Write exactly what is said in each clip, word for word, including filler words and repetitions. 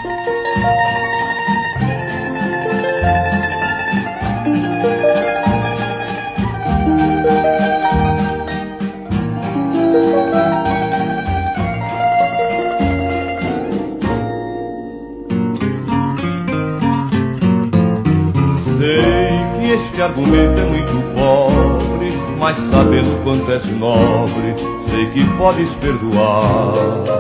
Este argumento é muito pobre, mas sabendo quanto és nobre, sei que podes perdoar.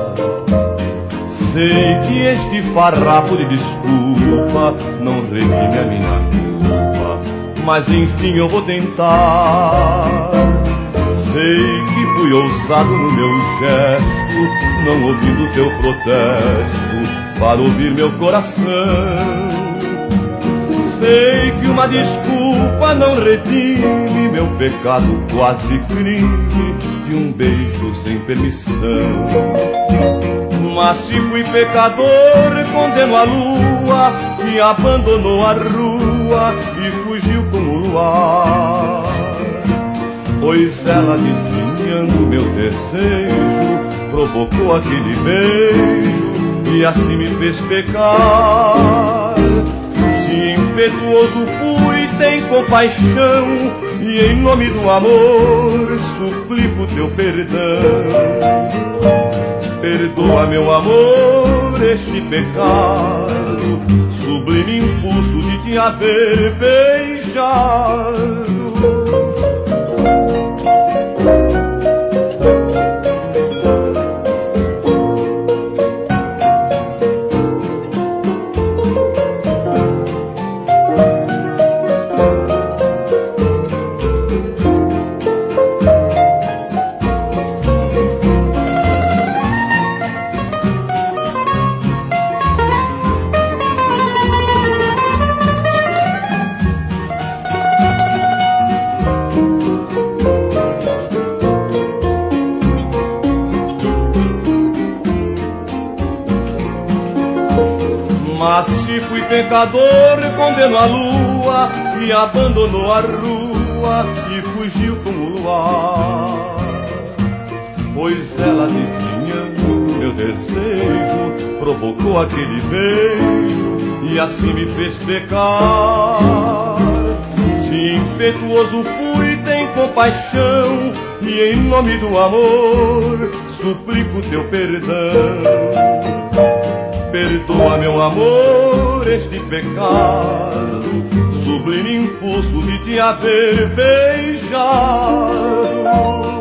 Sei que este farrapo de desculpa não redime a minha culpa, mas enfim eu vou tentar. Sei que fui ousado no meu gesto, não ouvindo teu protesto para ouvir meu coração. Sei que uma desculpa não redime meu pecado, quase crime de um beijo sem permissão. Mas se fui pecador, condeno a lua que abandonou a rua e fugiu com o luar. Pois ela, adivinhando meu desejo, provocou aquele beijo e assim me fez pecar. Se impetuoso fui, tem compaixão, e em nome do amor suplico teu perdão. Perdoa, meu amor, este pecado, sublime impulso de te haver beijado. Mas se fui pecador, condeno a lua que abandonou a rua e fugiu com o luar. Pois ela, adivinhando meu desejo, provocou aquele beijo e assim me fez pecar. Se impetuoso fui, tem compaixão, e em nome do amor suplico teu perdão. Perdoa, meu amor, este pecado, sublime impulso de te haver beijado.